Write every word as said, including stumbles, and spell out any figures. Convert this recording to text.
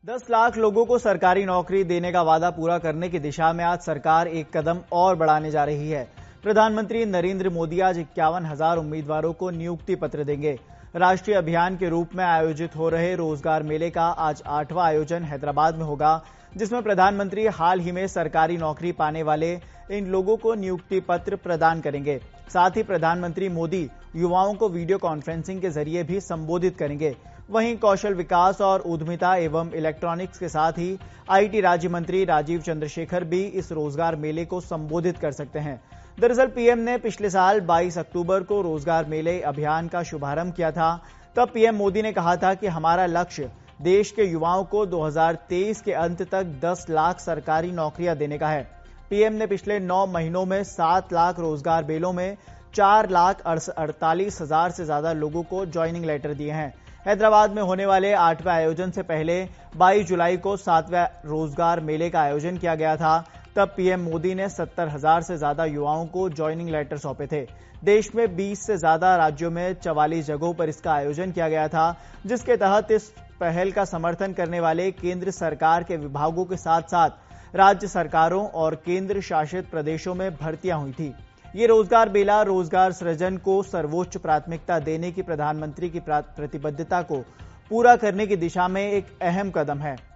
दस लाख लोगों को सरकारी नौकरी देने का वादा पूरा करने की दिशा में आज सरकार एक कदम और बढ़ाने जा रही है। प्रधानमंत्री नरेंद्र मोदी आज इक्यावन हजार उम्मीदवारों को नियुक्ति पत्र देंगे। राष्ट्रीय अभियान के रूप में आयोजित हो रहे रोजगार मेले का आज आठवां आयोजन हैदराबाद में होगा, जिसमें प्रधानमंत्री हाल ही में सरकारी नौकरी पाने वाले इन लोगों को नियुक्ति पत्र प्रदान करेंगे। साथ ही प्रधानमंत्री मोदी युवाओं को वीडियो कॉन्फ्रेंसिंग के जरिए भी संबोधित करेंगे। वहीं कौशल विकास और उद्यमिता एवं इलेक्ट्रॉनिक्स के साथ ही आईटी राज्य मंत्री राजीव चंद्रशेखर भी इस रोजगार मेले को संबोधित कर सकते हैं। दरअसल पीएम ने पिछले साल बाईस अक्टूबर को रोजगार मेले अभियान का शुभारंभ किया था। तब पीएम मोदी ने कहा था कि हमारा लक्ष्य देश के युवाओं को दो हज़ार तेईस के अंत तक दस लाख सरकारी नौकरियां देने का है। पीएम ने पिछले नौ महीनों में सात लाख रोजगार मेलों में चार लाख अड़तालीस हजार से ज्यादा लोगों को ज्वाइनिंग लेटर दिए हैं। हैदराबाद में होने वाले आठवें आयोजन से पहले बाईस जुलाई को सातवें रोजगार मेले का आयोजन किया गया था। तब पीएम मोदी ने सत्तर हजार से ज्यादा युवाओं को ज्वाइनिंग लेटर सौंपे थे। देश में बीस से ज्यादा राज्यों में चवालीस जगहों पर इसका आयोजन किया गया था, जिसके तहत इस पहल का समर्थन करने वाले केंद्र सरकार के विभागों के साथ साथ राज्य सरकारों और केंद्र शासित प्रदेशों में भर्तियां हुई थी। ये रोजगार मेला रोजगार सृजन को सर्वोच्च प्राथमिकता देने की प्रधानमंत्री की प्रतिबद्धता को पूरा करने की दिशा में एक अहम कदम है।